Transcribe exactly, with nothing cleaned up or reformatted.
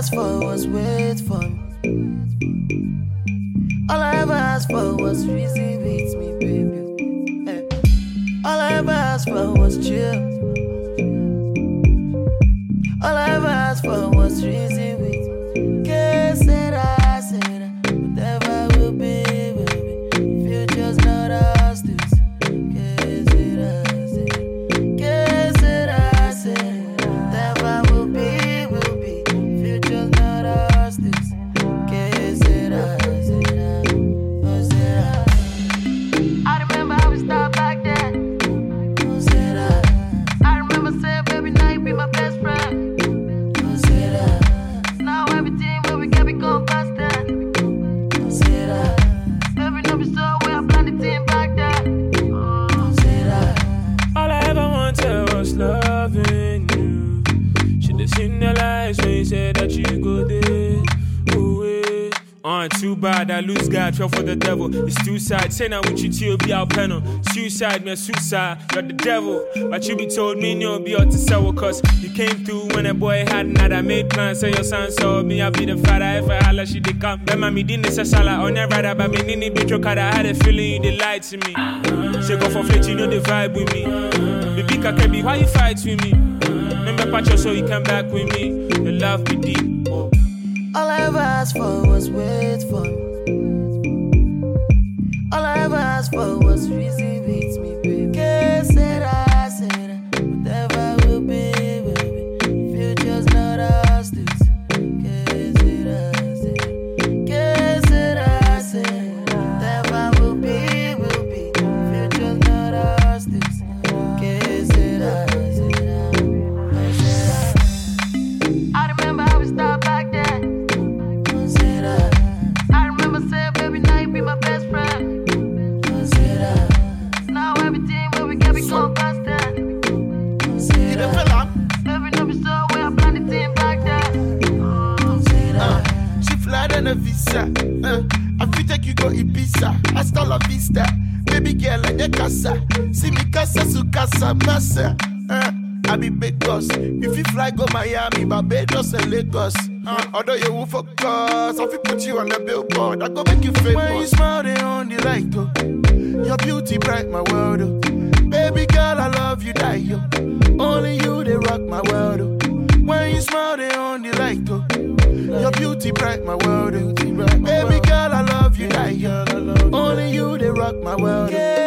asked for was wait for me. All I ever asked for was reason with me, baby. Hey. All I ever asked for was chill. All I ever asked for was reason with me. Can't say that I said that. Whatever will be, will be. Future's not ours to see. Can't say that I said that. Can't say that I said that. Whatever will be, will be. Future's not ours to see. Can't say that I said that. Oh, say that. I remember how we started back then. Oh, say that. I remember saying, baby, now you be my best friend. Now everything where we can become faster. Say that. Every number so we are planning team back there. Oh, say that. All I ever wanted was loving you. Should've seen the lights when you said that you go there. Oh, yeah. Uh, too bad, I lose God, fell for the devil. It's two sides, say now with you till be out panel. Suicide, me a suicide, you're the devil. But you be told me you'll be out to sell, cause you came through when a boy had not. I made plans, say your son saw me, I'll be the father if I holla, she did come. Then mommy didn't say sala, on your radar, but me nini bitch, I had a feeling you did lie to me. Say go for flit, you know the vibe with me. Baby, Kakebi, why you fight with me? Remember Pacho, so you come back with me. The love be deep. All I ever asked for was wait for me. All I ever asked for was reason with me, baby. Can't say that I said that. Whatever will be, will be. Future's not ours to see. Can't say that I said that. Can't say that I said that. Whatever will be, will be. Future's not ours to see. Can't say that I said that. I remember how we started back then. I remember saying, baby, now you be my best friend. Now everything where we can become faster. Every number so we are planning team back there. Uh, she fly on a visa. Uh, I feel like you go Ibiza. Hasta la vista. Baby girl, like your casa. See me casa su casa massa. Uh, I be big boss. If you fly, go Miami, Barbados and Lagos. Uh, although you will focus, I feel put you on the billboard. I go make you famous. When you smile, they only light, oh. Your beauty bright my world, oh. Baby girl, I love you, die, yo. Only you, they rock my world, oh. When you smile, they only light, oh. Your beauty bright my world, oh. Baby girl, I love you, die, yo. Only you, they rock my world, oh.